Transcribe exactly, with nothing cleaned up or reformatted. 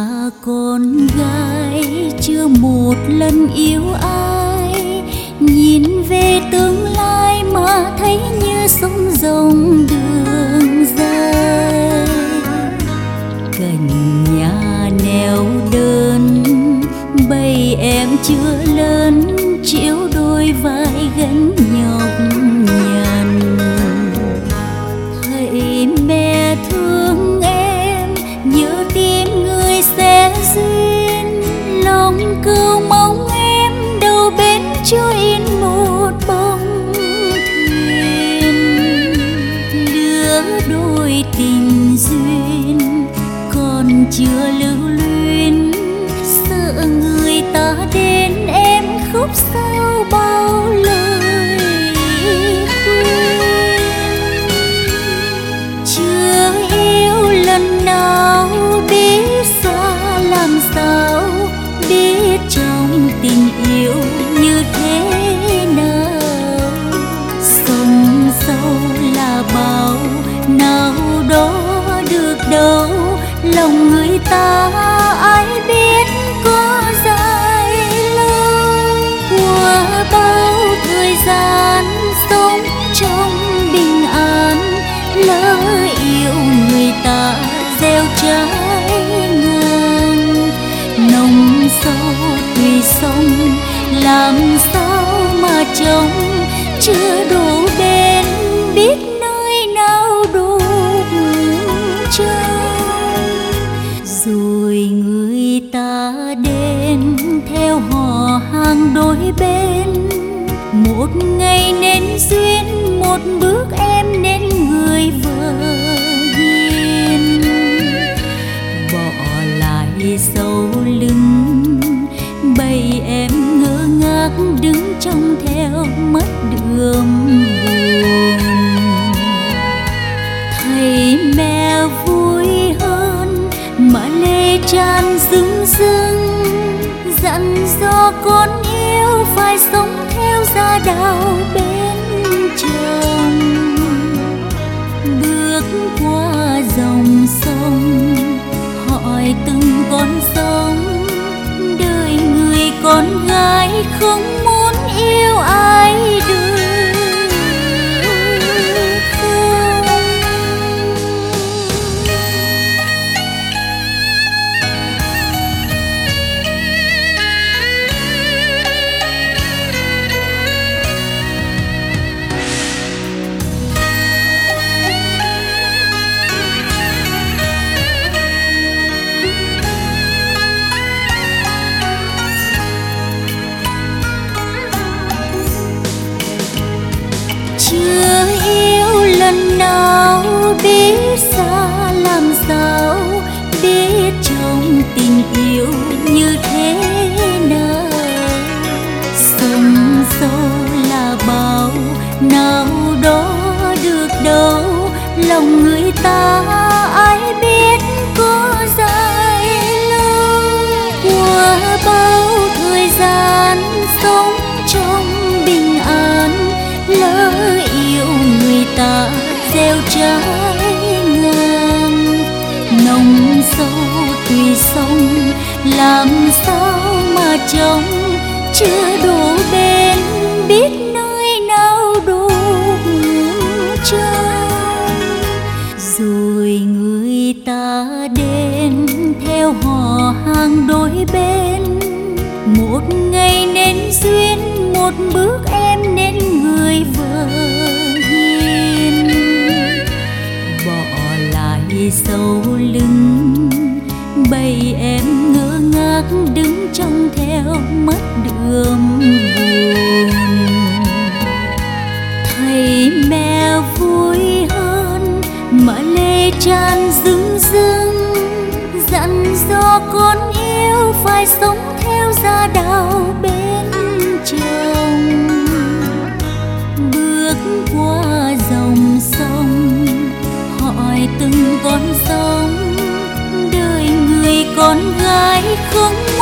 là con gái chưa một lần yêu ai, nhìn về tương lai mà thấy như sông rộng đường dài. Cành nhà neo đơn bầy em chưa lớn, chiếu đôi vai gánh nhọc nhằn. Thầy mẹ thương em, nhớ tim người sẽ duyên, lòng cầu mong em đầu bến cho in một bóng thuyền. Lứa đôi tình duyên còn chưa lưu luyến, sợ người ta đến em khóc sao bao lời khuyên. Chưa yêu lần nào biết xa làm sao, biết trong tình yêu như thế nào. Sông sâu là bao nào đó được đâu, lòng người ta ai biết có dài lâu. Qua bao thời gian sống trong bình an, lỡ yêu người ta gieo trái ngang. Nồng sâu tùy sông làm sao mà trông, chưa đủ bên biết nơi nào đủ trông. Rồi người ta đến theo họ hàng đôi bên, một ngày nên duyên, một bước em nên người vợ hiền. Bỏ lại sau lưng bầy em ngơ ngác đứng trông theo mất đường buồn. Thầy mẹ vui hơn mà lệ tràn rưng rưng, dặn dò con yêu phải sống theo gia đạo bên chồng. Bước qua dòng sông hỏi từng con sông, đời người con gái không muốn yêu ai được. Chưa yêu lần nào biết xa làm sao, biết trong tình yêu như thế nào. Sông sâu là bao nào đó được đâu, lòng người ta ai biết có dài lâu. Qua bao thời gian sống trong bình an, lỡ yêu người ta gieo trái ngang. Nồng sâu tùy sông làm sao mà trông, chưa đủ bên biết nơi nào đủ trông. Rồi người ta đến theo họ hàng đôi bên, một ngày nên duyên, một bước em nên người vợ hiền. Bỏ lại sau lưng bầy em ngơ ngác đứng trông theo mất đường buồn. Thầy mẹ vui hơn mà lệ tràn rưng rưng, dặn dò con yêu phải sống theo gia đạo bên chồng. Bước qua dòng sông hỏi từng con sông, đời người con gái không